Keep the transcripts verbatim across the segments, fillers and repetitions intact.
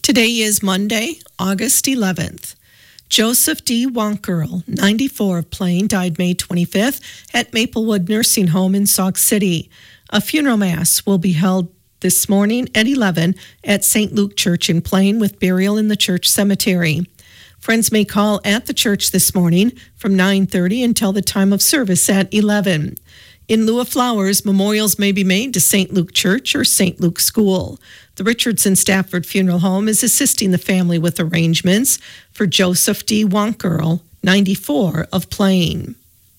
Today is Monday, August eleventh. Joseph D. Wonkerl, ninety-four, of Plain, died May twenty-fifth at Maplewood Nursing Home in Sauk City. A funeral mass will be held this morning at eleven at Saint Luke Church in Plain with burial in the church cemetery. Friends may call at the church this morning from nine thirty until the time of service at eleven. In lieu of flowers, memorials may be made to Saint Luke Church or Saint Luke School. The Richardson Stafford Funeral Home is assisting the family with arrangements for Joseph D. Wonkerl, ninety-four, of Plain.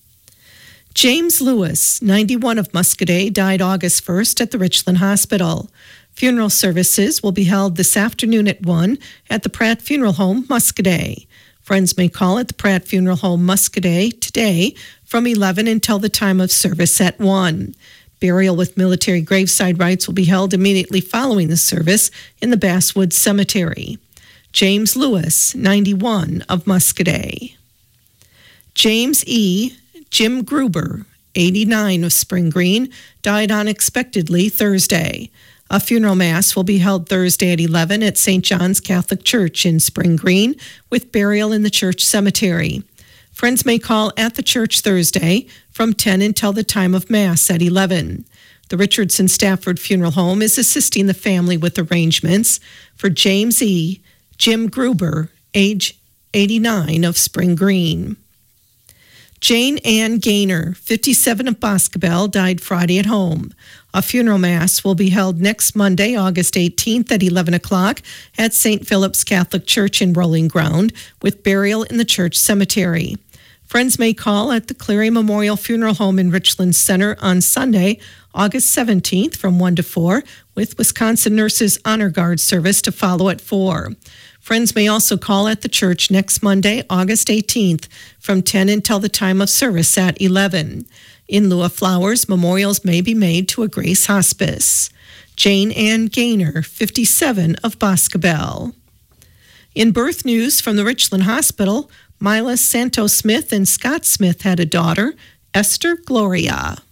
James Lewis, ninety-one, of Muscoda, died August first at the Richland Hospital. Funeral services will be held this afternoon at one at the Pratt Funeral Home, Muscoda. Friends may call at the Pratt Funeral Home, Muscoda, today from eleven until the time of service at one. Burial with military graveside rites will be held immediately following the service in the Basswood Cemetery. James Lewis, ninety-one, of Muscoda. James E. Jim Gruber, eighty-nine, of Spring Green, died unexpectedly Thursday. A funeral mass will be held Thursday at eleven at Saint John's Catholic Church in Spring Green with burial in the church cemetery. Friends may call at the church Thursday from ten until the time of Mass at eleven. The Richardson Stafford Funeral Home is assisting the family with arrangements for James E. Jim Gruber, age eighty-nine, of Spring Green. Jane Ann Gaynor, fifty-seven, of Boscobel, died Friday at home. A funeral mass will be held next Monday, August eighteenth at eleven o'clock at Saint Philip's Catholic Church in Rolling Ground with burial in the church cemetery. Friends may call at the Cleary Memorial Funeral Home in Richland Center on Sunday, August seventeenth from one to four with Wisconsin Nurses Honor Guard service to follow at four. Friends may also call at the church next Monday, August eighteenth from ten until the time of service at eleven. In lieu of flowers, memorials may be made to a Grace Hospice. Jane Ann Gaynor, fifty-seven, of Boscobel. In birth news from the Richland Hospital, Mila Santos Smith and Scott Smith had a daughter, Esther Gloria.